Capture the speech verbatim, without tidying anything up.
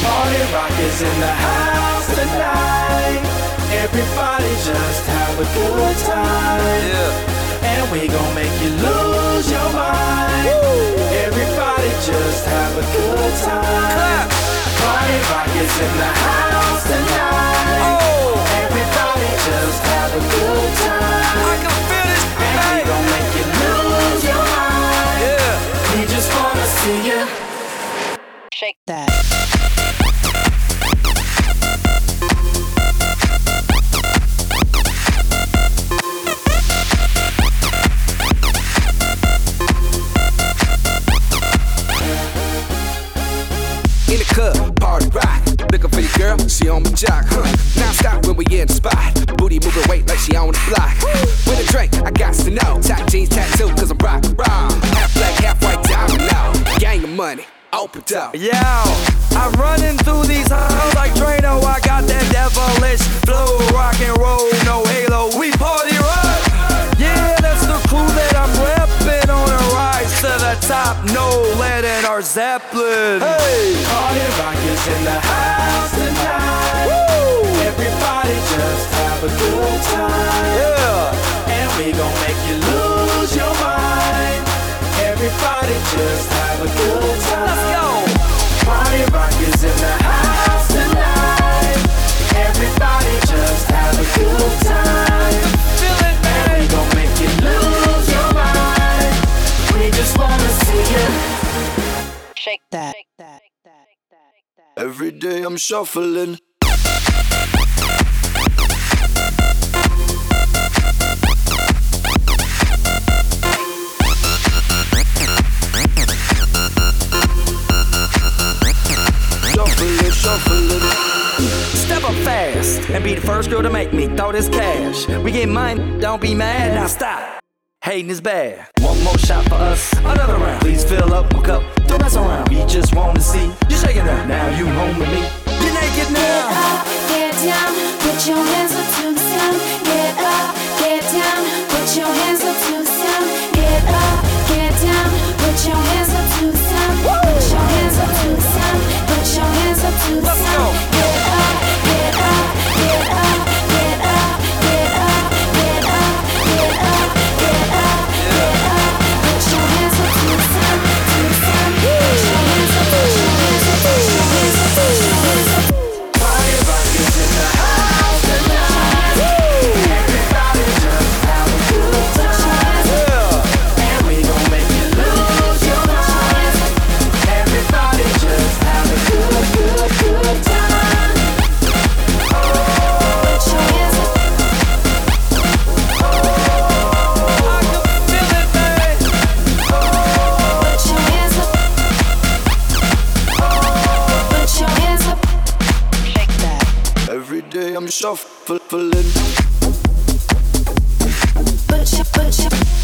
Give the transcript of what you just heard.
Party Rock is in the house tonight. Everybody just have a good time. Yeah. And we gon' make you lose your mind. Woo. Everybody just have a good time. Clap. Party Rock is in the house tonight. Oh. Everybody just have a good time. I can feel this. And we gon' make you lose your mind. Yeah. We just wanna see you shake that. In the club, party rock. Looking for your girl, she on my jock, huh? Now stop when we in the spot. Booty moving weight like she on the block. With a drink, I got to know. Tight jeans, tattoo, cause I'm rock, raw. Half black, half white, diamond now. Gang of money, open up. Yo, I'm running through these halls like Drano. I got that devilish flow, rock and roll, no halo. We party rock. Yeah, that's the crew that I'm reppin' on a rise to the top. No lead in our Zeppelin. Hey, Party Rock is in the house tonight. woo! Everybody just have a good time. Yeah, And we gon' make you lose your mind. Everybody just have a good time. let's go. Party Rock is in the house tonight. Everybody just have a good time. Feel it, And we man. gon' make you lose your mind. We just wanna see you Shake that. Every day I'm shuffling. Shuffling, shuffling. Step up fast and be the first girl to make me throw this cash. We get mine, don't be mad. Now stop. Hating is bad. One more shot for us, another round. Please fill up my cup, don't mess around. We just wanna see you shaking that. Now you home with me. You're naked Get now. up, get down, put your hands up to the sound. Get up, get down, put your hands up to the sound. Get up, get down, put your hands up to the sound. Put your hands up to the sound. Put your hands up to the Let's go. sound. Get up, get up, get up, get up, get up, get up, get up, get up, get up. Put your hands up to the sound, to the sound. Put your hands up, put your hands up, put your hands up, put your hands up. Party Rock is in the house tonight. Everybody just have a good time. Yeah. And we gon' make you lose your mind. Everybody just have a good, good, good time. Put your hands up. I can feel it, man. Put your hands up. Put your hands up. Shake that. Every day I'm shuffling. Put your, put your,